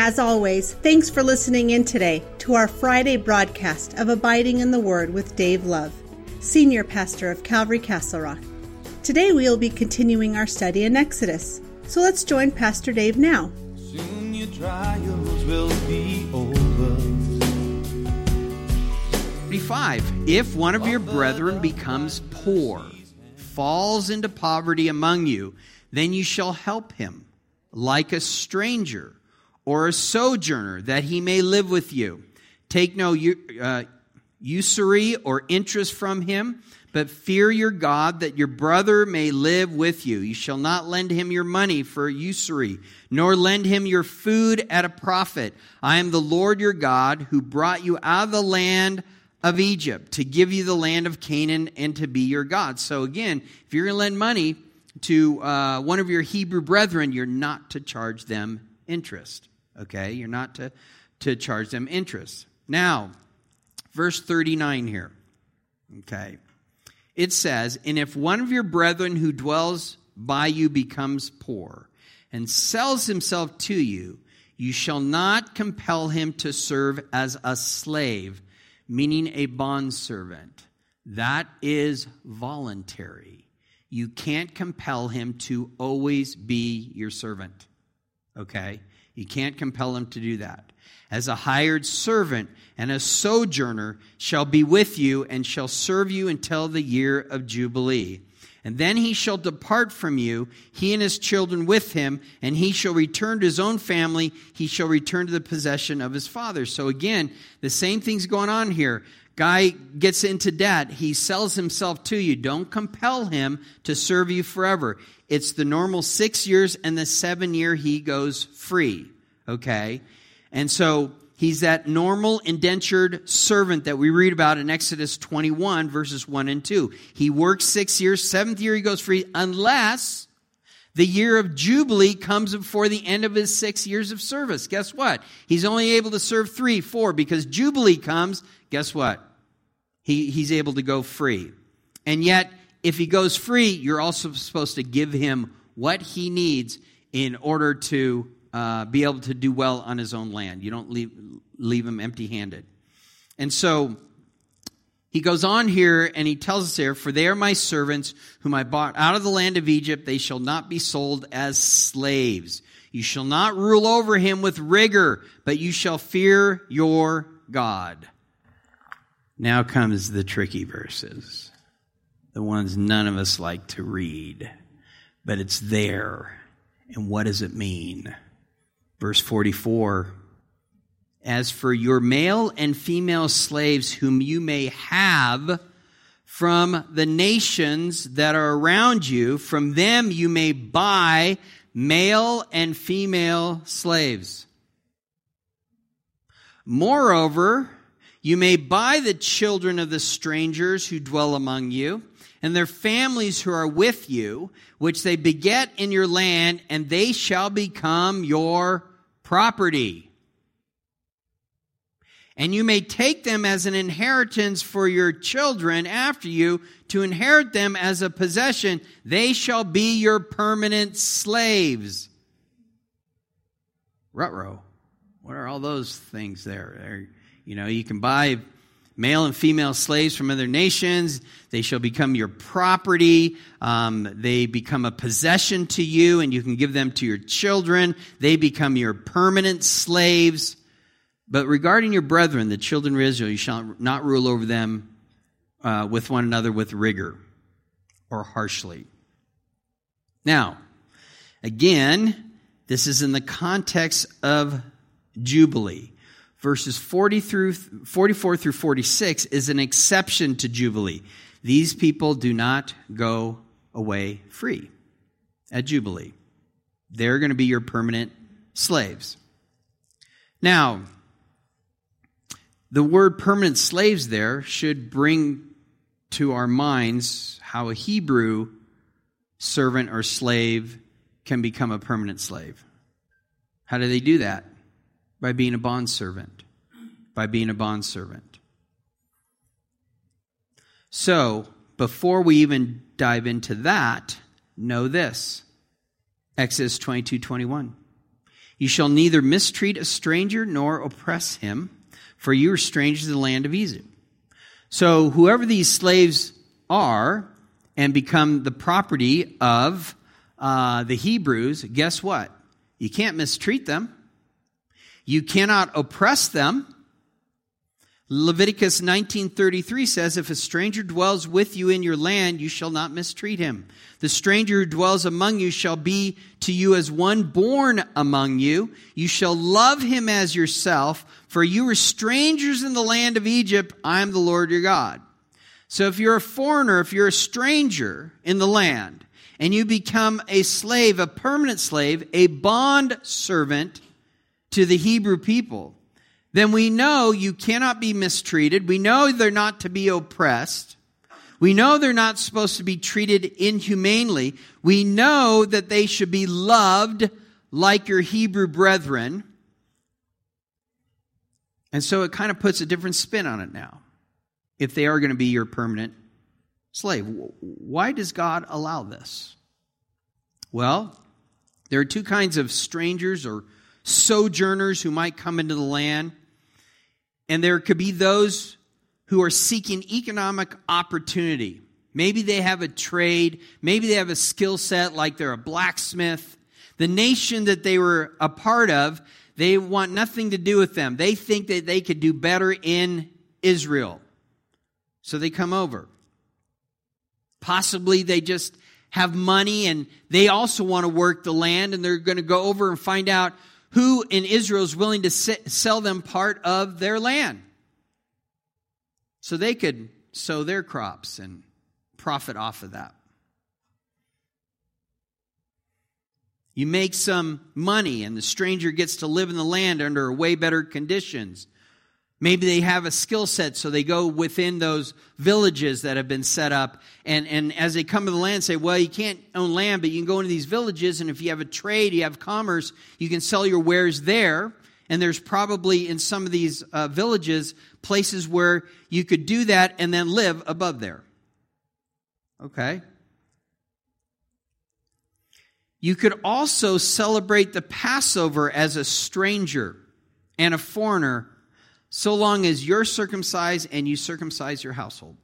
As always, thanks for listening in today to our Friday broadcast of Abiding in the Word with Dave Love, Senior Pastor of Calvary Castle Rock. Today we will be continuing our study in Exodus. So let's join Pastor Dave now. Soon your trials will be over. 35. If one of your brethren becomes poor, falls into poverty among you, then you shall help him, like a stranger or a sojourner, that he may live with you. Take no usury or interest from him, but fear your God, that your brother may live with you. You shall not lend him your money for usury, nor lend him your food at a profit. I am the Lord your God, who brought you out of the land of Egypt, to give you the land of Canaan and to be your God. So again, if you're going to lend money to one of your Hebrew brethren, you're not to charge them interest. Okay? You're not to charge them interest. Now, verse 39 here. Okay. It says, and if one of your brethren who dwells by you becomes poor and sells himself to you, you shall not compel him to serve as a slave, meaning a bondservant. That is voluntary. You can't compel him to always be your servant. Okay? You can't compel him to do that. As a hired servant and a sojourner shall be with you and shall serve you until the year of Jubilee. And then he shall depart from you, he and his children with him, and he shall return to his own family. He shall return to the possession of his father. So again, the same thing's going on here. Guy gets into debt. He sells himself to you. Don't compel him to serve you forever. It's the normal 6 years, and the 7th year he goes free. Okay? And so he's that normal indentured servant that we read about in Exodus 21, verses 1 and 2. He works 6 years, 7th year he goes free, unless the year of Jubilee comes before the end of his 6 years of service. Guess what? He's only able to serve 3, 4, because Jubilee comes, guess what? He's able to go free. And yet, if he goes free, you're also supposed to give him what he needs in order to be able to do well on his own land. You don't leave him empty-handed. And so he goes on here and he tells us there, for they are my servants whom I bought out of the land of Egypt. They shall not be sold as slaves. You shall not rule over him with rigor, but you shall fear your God. Now comes the tricky verses, the ones none of us like to read, but it's there. And what does it mean? Verse 44, as for your male and female slaves whom you may have from the nations that are around you, from them you may buy male and female slaves. Moreover, you may buy the children of the strangers who dwell among you, and their families who are with you, which they beget in your land, and they shall become your property. And you may take them as an inheritance for your children after you, to inherit them as a possession. They shall be your permanent slaves. Ruh-roh. What are all those things there? You can buy male and female slaves from other nations. They shall become your property. They become a possession to you, and you can give them to your children. They become your permanent slaves. But regarding your brethren, the children of Israel, you shall not rule over them with one another with rigor or harshly. Now, again, this is in the context of Jubilee. Verses 44 through 46 is an exception to Jubilee. These people do not go away free at Jubilee. They're going to be your permanent slaves. Now, the word permanent slaves there should bring to our minds how a Hebrew servant or slave can become a permanent slave. How do they do that? By being a bondservant. By being a bondservant. So, before we even dive into that, know this. Exodus 22:21. You shall neither mistreat a stranger nor oppress him, for you are strangers in the land of Egypt. So whoever these slaves are and become the property of the Hebrews, guess what? You can't mistreat them. You cannot oppress them. Leviticus 19:33 says, if a stranger dwells with you in your land, you shall not mistreat him. The stranger who dwells among you shall be to you as one born among you. You shall love him as yourself, for you were strangers in the land of Egypt. I am the Lord your God. So if you're a foreigner, if you're a stranger in the land, and you become a slave, a permanent slave, a bond servant to the Hebrew people, then we know you cannot be mistreated. We know they're not to be oppressed. We know they're not supposed to be treated inhumanely. We know that they should be loved like your Hebrew brethren. And so it kind of puts a different spin on it now, if they are going to be your permanent slave. Why does God allow this? Well, there are two kinds of strangers or sojourners who might come into the land. And there could be those who are seeking economic opportunity. Maybe they have a trade. Maybe they have a skill set like they're a blacksmith. The nation that they were a part of, they want nothing to do with them. They think that they could do better in Israel. So they come over. Possibly they just have money and they also want to work the land, and they're going to go over and find out who in Israel is willing to sell them part of their land so they could sow their crops and profit off of that. You make some money and the stranger gets to live in the land under way better conditions. Maybe they have a skill set, so they go within those villages that have been set up. And as they come to the land, say, well, you can't own land, but you can go into these villages, and if you have a trade, you have commerce, you can sell your wares there. And there's probably in some of these villages, places where you could do that and then live above there. Okay. You could also celebrate the Passover as a stranger and a foreigner, so long as you're circumcised and you circumcise your household.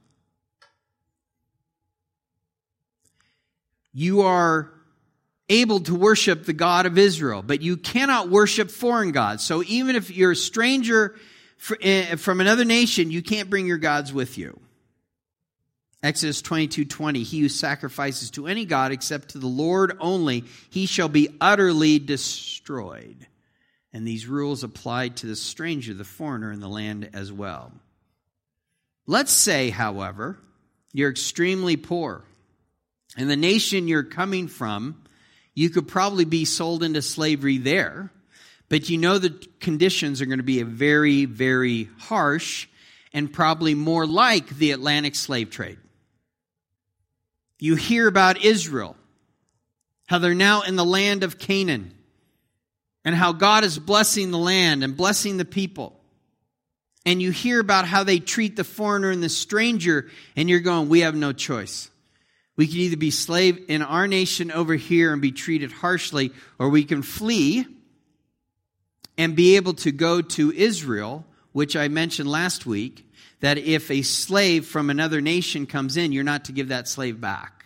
You are able to worship the God of Israel, but you cannot worship foreign gods. So even if you're a stranger from another nation, you can't bring your gods with you. Exodus 22:20, he who sacrifices to any god except to the Lord only, he shall be utterly destroyed. And these rules apply to the stranger, the foreigner in the land as well. Let's say, however, you're extremely poor. And the nation you're coming from, you could probably be sold into slavery there. But you know the conditions are going to be very, very harsh and probably more like the Atlantic slave trade. You hear about Israel, how they're now in the land of Canaan, and how God is blessing the land and blessing the people. And you hear about how they treat the foreigner and the stranger, and you're going, we have no choice. We can either be slave in our nation over here and be treated harshly, or we can flee and be able to go to Israel, which I mentioned last week, that if a slave from another nation comes in, you're not to give that slave back.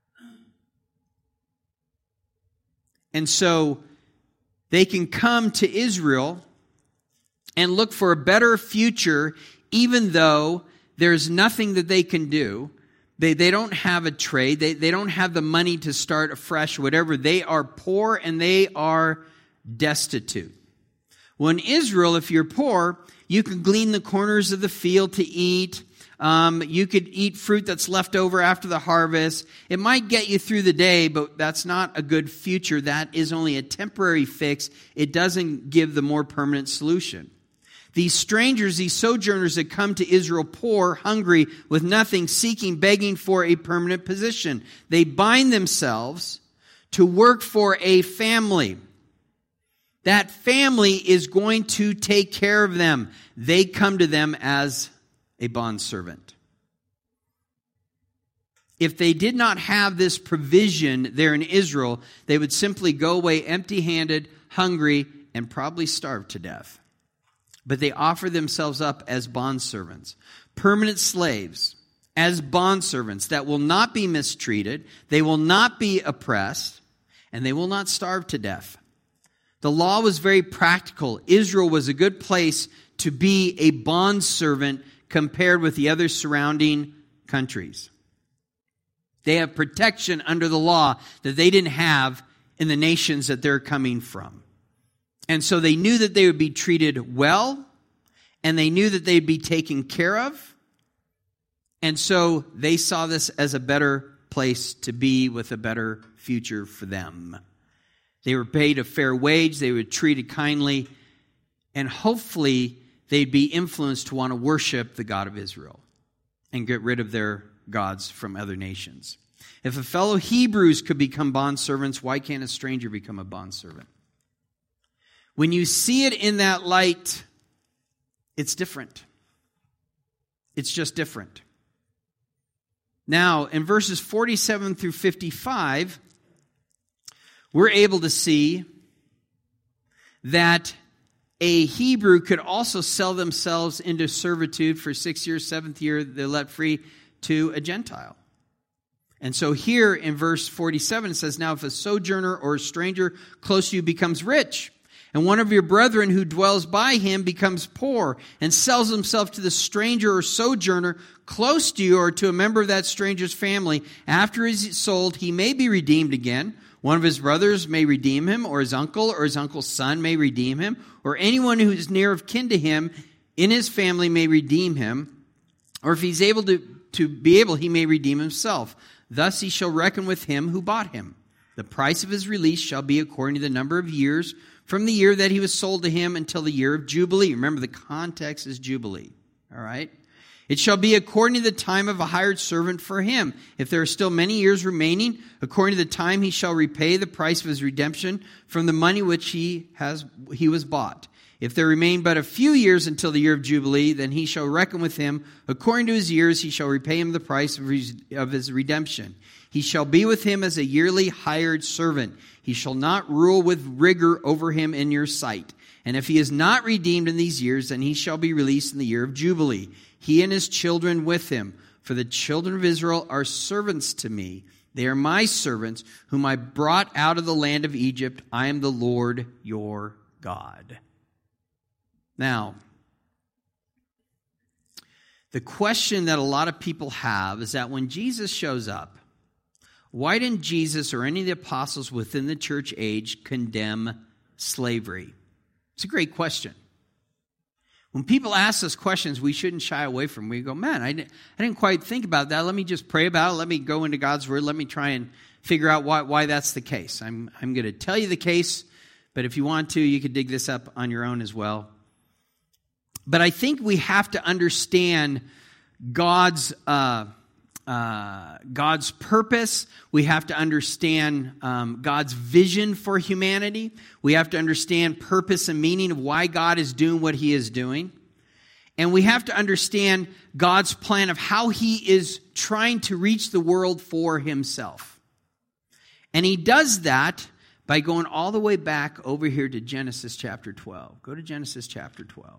And so they can come to Israel and look for a better future, even though there's nothing that they can do. They don't have a trade. They don't have the money to start afresh, whatever. They are poor and they are destitute. Well, in Israel, if you're poor, you can glean the corners of the field to eat. You could eat fruit that's left over after the harvest. It might get you through the day, but that's not a good future. That is only a temporary fix. It doesn't give the more permanent solution. These strangers, these sojourners that come to Israel poor, hungry, with nothing, seeking, begging for a permanent position. They bind themselves to work for a family. That family is going to take care of them. They come to them as a bondservant. If they did not have this provision there in Israel, they would simply go away empty-handed, hungry, and probably starve to death. But they offer themselves up as bondservants, permanent slaves, as bondservants that will not be mistreated, they will not be oppressed, and they will not starve to death. The law was very practical. Israel was a good place to be a bondservant compared with the other surrounding countries. They have protection under the law that they didn't have in the nations that they're coming from. And so they knew that they would be treated well, and they knew that they'd be taken care of. And so they saw this as a better place to be with a better future for them. They were paid a fair wage, they were treated kindly, and hopefully they'd be influenced to want to worship the God of Israel and get rid of their gods from other nations. If a fellow Hebrews could become bondservants, why can't a stranger become a bondservant? When you see it in that light, it's different. It's just different. Now, in verses 47 through 55, we're able to see that a Hebrew could also sell themselves into servitude for 6 years, 7th year, they're let free to a Gentile. And so here in verse 47 it says, now if a sojourner or a stranger close to you becomes rich, and one of your brethren who dwells by him becomes poor, and sells himself to the stranger or sojourner close to you or to a member of that stranger's family, after he is sold, he may be redeemed again. One of his brothers may redeem him, or his uncle's son may redeem him, or anyone who is near of kin to him in his family may redeem him, or if he's able to be able, he may redeem himself. Thus he shall reckon with him who bought him. The price of his release shall be according to the number of years from the year that he was sold to him until the year of Jubilee. Remember, the context is Jubilee. All right? It shall be according to the time of a hired servant for him. If there are still many years remaining, according to the time he shall repay the price of his redemption from the money which he was bought. If there remain but a few years until the year of Jubilee, then he shall reckon with him. According to his years, he shall repay him the price of his redemption. He shall be with him as a yearly hired servant. He shall not rule with rigor over him in your sight. And if he is not redeemed in these years, then he shall be released in the year of Jubilee, he and his children with him. For the children of Israel are servants to me. They are my servants, whom I brought out of the land of Egypt. I am the Lord your God. Now, the question that a lot of people have is that when Jesus shows up, why didn't Jesus or any of the apostles within the church age condemn slavery? It's a great question. When people ask us questions, we shouldn't shy away from them. We go, man, I didn't quite think about that. Let me just pray about it. Let me go into God's Word. Let me try and figure out why that's the case. I'm going to tell you the case, but if you want to, you could dig this up on your own as well. But I think we have to understand God's purpose. We have to understand God's vision for humanity. We have to understand purpose and meaning of why God is doing what he is doing. And we have to understand God's plan of how he is trying to reach the world for himself. And he does that by going all the way back over here to Genesis chapter 12. Go to Genesis chapter 12.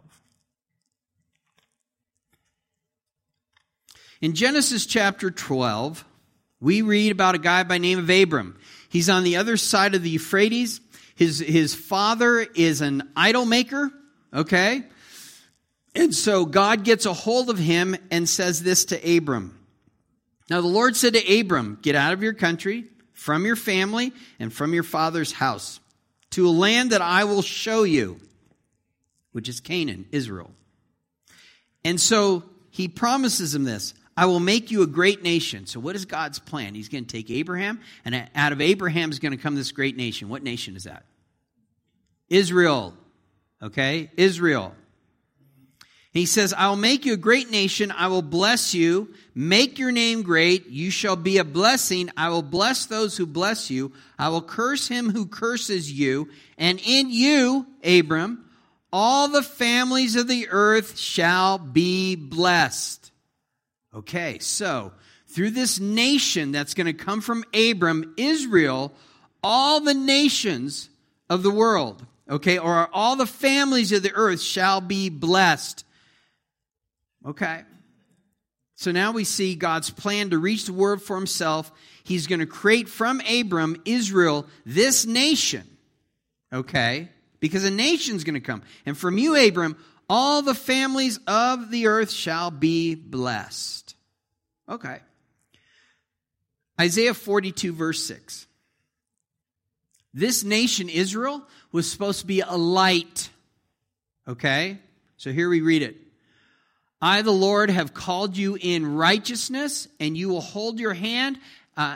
In Genesis chapter 12, we read about a guy by the name of Abram. He's on the other side of the Euphrates. His father is an idol maker, okay? And so God gets a hold of him and says this to Abram. Now the Lord said to Abram, get out of your country, from your family, and from your father's house, to a land that I will show you, which is Canaan, Israel. And so he promises him this. I will make you a great nation. So what is God's plan? He's going to take Abraham, and out of Abraham is going to come this great nation. What nation is that? Israel. Okay? Israel. He says, I will make you a great nation. I will bless you. Make your name great. You shall be a blessing. I will bless those who bless you. I will curse him who curses you. And in you, Abram, all the families of the earth shall be blessed. Okay, so through this nation that's going to come from Abram, Israel, all the nations of the world Okay, or all the families of the earth shall be blessed. Okay. So now we see God's plan to reach the world for himself. He's going to create from Abram, Israel, this nation. Okay? Because a nation's going to come. And from you, Abram, all the families of the earth shall be blessed. Okay. Isaiah 42, verse 6. This nation, Israel, was supposed to be a light. Okay? So here we read it. I, the Lord, have called you in righteousness, and you will hold your hand, and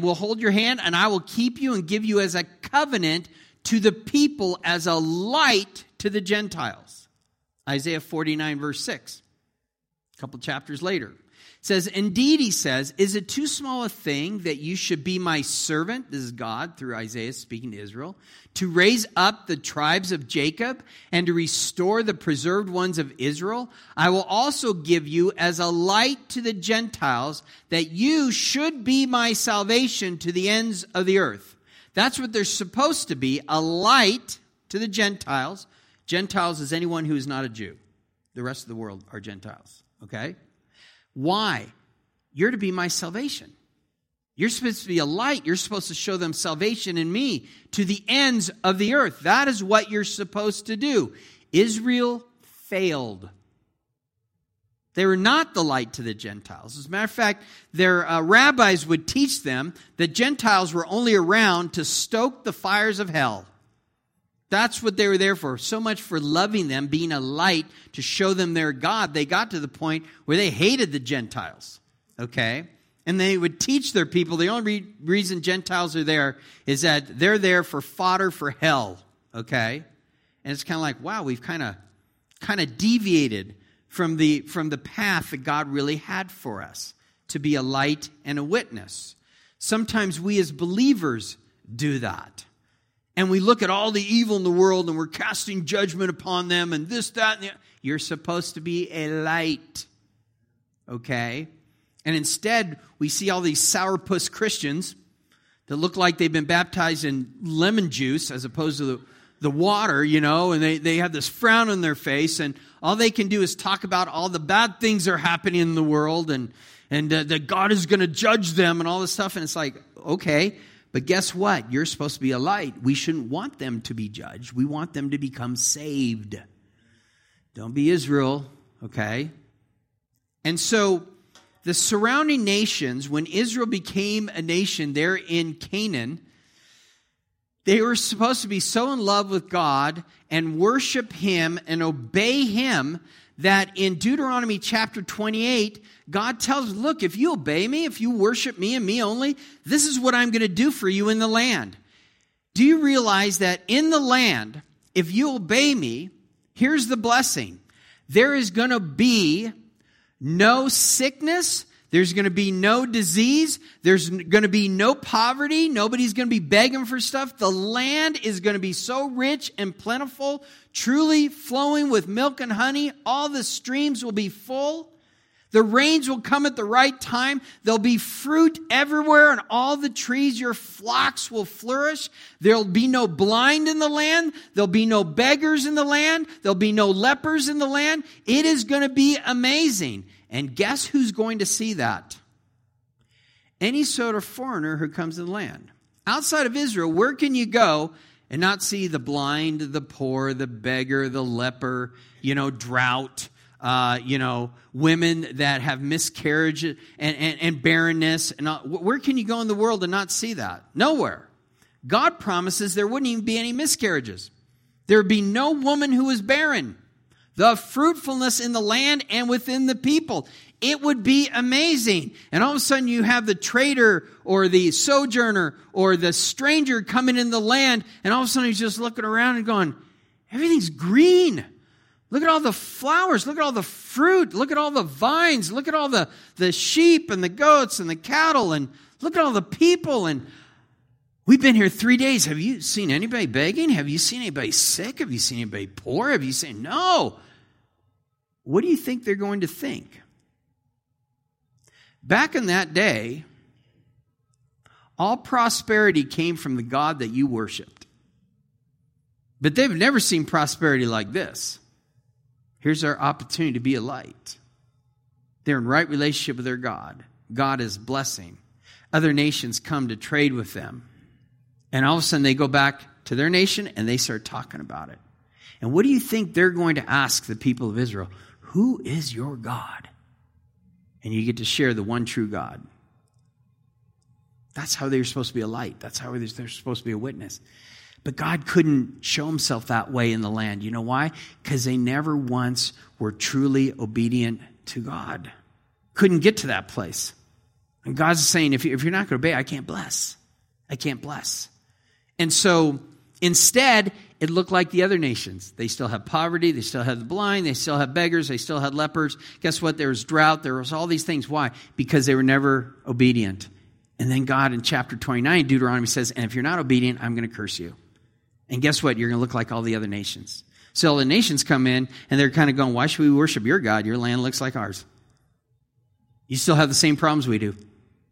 I will keep you and give you as a covenant to the people, as a light to the Gentiles. Isaiah 49, verse 6. A couple chapters later. It says, indeed, he says, is it too small a thing that you should be my servant? This is God through Isaiah speaking to Israel. To raise up the tribes of Jacob and to restore the preserved ones of Israel. I will also give you as a light to the Gentiles, that you should be my salvation to the ends of the earth. That's what they're supposed to be, a light to the Gentiles. Gentiles is anyone who is not a Jew. The rest of the world are Gentiles. Okay? Why? You're to be my salvation. You're supposed to be a light. You're supposed to show them salvation in me to the ends of the earth. That is what you're supposed to do. Israel failed. They were not the light to the Gentiles. As a matter of fact, their rabbis would teach them that Gentiles were only around to stoke the fires of hell. That's what they were there for. So much for loving them, being a light to show them their God. They got to the point where they hated the Gentiles. Okay? And they would teach their people, the only reason Gentiles are there is that they're there for fodder for hell. Okay? And it's kind of like, wow, we've kind of deviated from the path that God really had for us, to be a light and a witness. Sometimes we as believers do that. And we look at all the evil in the world and we're casting judgment upon them and this, that, and the other. You're supposed to be a light. Okay? And instead, we see all these sourpuss Christians that look like they've been baptized in lemon juice as opposed to the water, you know, and they have this frown on their face, and all they can do is talk about all the bad things that are happening in the world and that God is going to judge them and all this stuff. And it's like, okay, but guess what? You're supposed to be a light. We shouldn't want them to be judged. We want them to become saved. Don't be Israel, okay? And so the surrounding nations, when Israel became a nation there in Canaan, they were supposed to be so in love with God and worship Him and obey Him that in Deuteronomy chapter 28, God tells, look, if you obey me, if you worship me and me only, this is what I'm going to do for you in the land. Do you realize that in the land, if you obey me, here's the blessing. There is going to be no sickness. There's going to be no disease. There's going to be no poverty. Nobody's going to be begging for stuff. The land is going to be so rich and plentiful, truly flowing with milk and honey. All the streams will be full. The rains will come at the right time. There'll be fruit everywhere, and all the trees, your flocks will flourish. There'll be no blind in the land. There'll be no beggars in the land. There'll be no lepers in the land. It is going to be amazing. And guess who's going to see that? Any sort of foreigner who comes to the land. Outside of Israel, where can you go and not see the blind, the poor, the beggar, the leper, drought, women that have miscarriage and barrenness? And where can you go in the world and not see that? Nowhere. God promises there wouldn't even be any miscarriages. There would be no woman who is barren. The fruitfulness in the land and within the people. It would be amazing. And all of a sudden you have the trader or the sojourner or the stranger coming in the land, and all of a sudden he's just looking around and going, everything's green. Look at all the flowers. Look at all the fruit. Look at all the vines. Look at all the sheep and the goats and the cattle. And look at all the people. And we've been here 3 days. Have you seen anybody begging? Have you seen anybody sick? Have you seen anybody poor? Have you seen? No. What do you think they're going to think? Back in that day, all prosperity came from the God that you worshiped. But they've never seen prosperity like this. Here's our opportunity to be a light. They're in right relationship with their God. God is blessing. Other nations come to trade with them. And all of a sudden they go back to their nation and they start talking about it. And what do you think they're going to ask the people of Israel? Who is your God? And you get to share the one true God. That's how they're supposed to be a light. That's how they're supposed to be a witness. But God couldn't show himself that way in the land. You know why? Because they never once were truly obedient to God. Couldn't get to that place. And God's saying, if you're not going to obey, I can't bless. I can't bless. And so instead, it looked like the other nations. They still have poverty. They still have the blind. They still have beggars. They still had lepers. Guess what? There was drought. There was all these things. Why? Because they were never obedient. And then God in chapter 29, Deuteronomy says, and if you're not obedient, I'm going to curse you. And guess what? You're going to look like all the other nations. So all the nations come in, and they're kind of going, why should we worship your God? Your land looks like ours. You still have the same problems we do.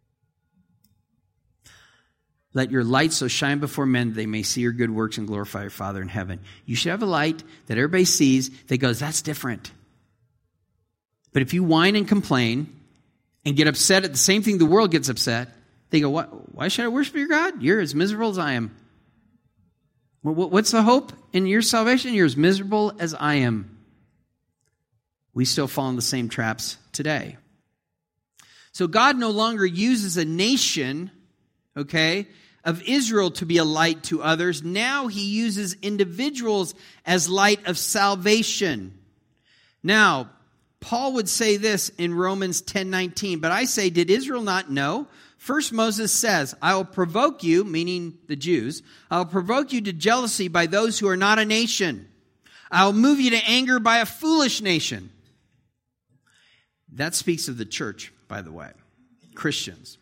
Let your light so shine before men that they may see your good works and glorify your Father in heaven. You should have a light that everybody sees that goes, that's different. But if you whine and complain and get upset at the same thing the world gets upset, they go, why should I worship your God? You're as miserable as I am. What's the hope in your salvation? You're as miserable as I am. We still fall in the same traps today. So God no longer uses a nation, of Israel to be a light to others. Now he uses individuals as light of salvation. Now, Paul would say this in Romans 10:19, but I say, did Israel not know? First Moses says, I will provoke you, meaning the Jews, I will provoke you to jealousy by those who are not a nation. I will move you to anger by a foolish nation. That speaks of the church, by the way, Christians.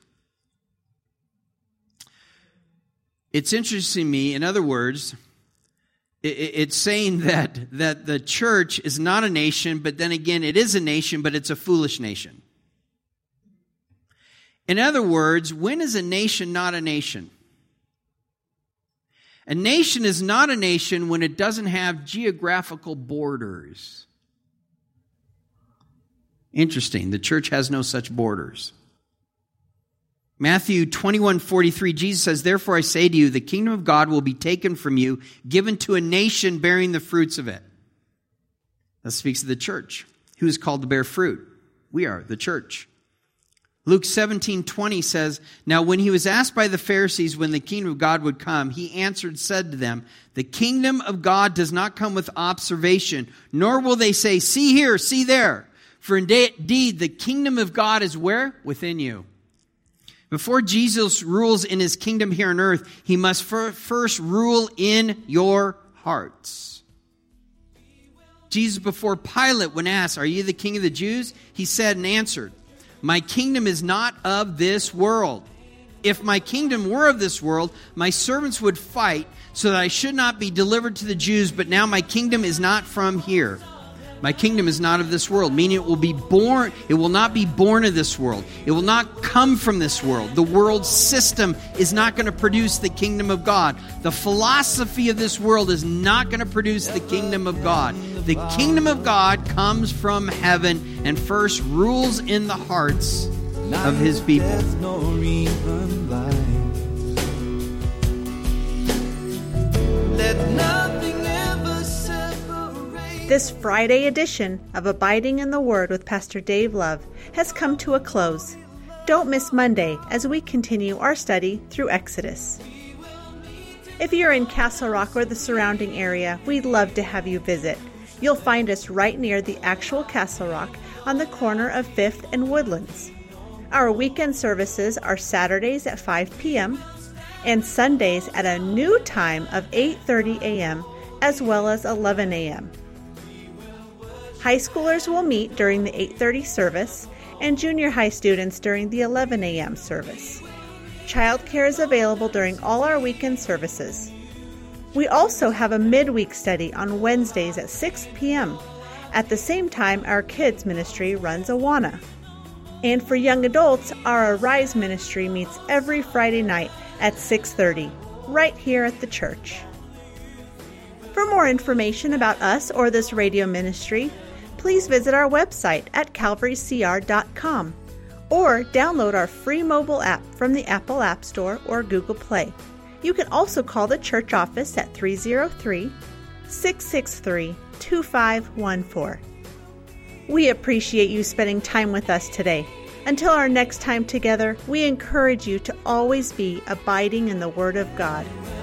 It's interesting to me, in other words, it's saying that the church is not a nation, but then again, it is a nation, but it's a foolish nation. In other words, when is a nation not a nation? A nation is not a nation when it doesn't have geographical borders. Interesting. The church has no such borders. Matthew 21:43, Jesus says, therefore I say to you, the kingdom of God will be taken from you, given to a nation bearing the fruits of it. That speaks of the church. Who is called to bear fruit? We are, the church. Luke 17:20 says, now when he was asked by the Pharisees when the kingdom of God would come, he answered, said to them, the kingdom of God does not come with observation, nor will they say, see here, see there. For indeed, the kingdom of God is where? Within you. Before Jesus rules in his kingdom here on earth, he must first rule in your hearts. Jesus, before Pilate, when asked, are you the king of the Jews? He said and answered, my kingdom is not of this world. If my kingdom were of this world, my servants would fight so that I should not be delivered to the Jews, but now my kingdom is not from here. My kingdom is not of this world, meaning it will not be born of this world. It will not come from this world. The world system is not going to produce the kingdom of God. The philosophy of this world is not going to produce the kingdom of God. The kingdom of God comes from heaven and first rules in the hearts of his people. Let nothing ever separate. This Friday edition of Abiding in the Word with Pastor Dave Love has come to a close. Don't miss Monday as we continue our study through Exodus. If you're in Castle Rock or the surrounding area, we'd love to have you visit. You'll find us right near the actual Castle Rock on the corner of 5th and Woodlands. Our weekend services are Saturdays at 5 p.m. and Sundays at a new time of 8:30 a.m. as well as 11 a.m. High schoolers will meet during the 8:30 service and junior high students during the 11 a.m. service. Childcare is available during all our weekend services. We also have a midweek study on Wednesdays at 6 p.m. At the same time, our kids ministry runs Awana. And for young adults, our Arise ministry meets every Friday night at 6:30, right here at the church. For more information about us or this radio ministry, please visit our website at calvarycr.com or download our free mobile app from the Apple App Store or Google Play. You can also call the church office at 303-663-2514. We appreciate you spending time with us today. Until our next time together, we encourage you to always be abiding in the Word of God.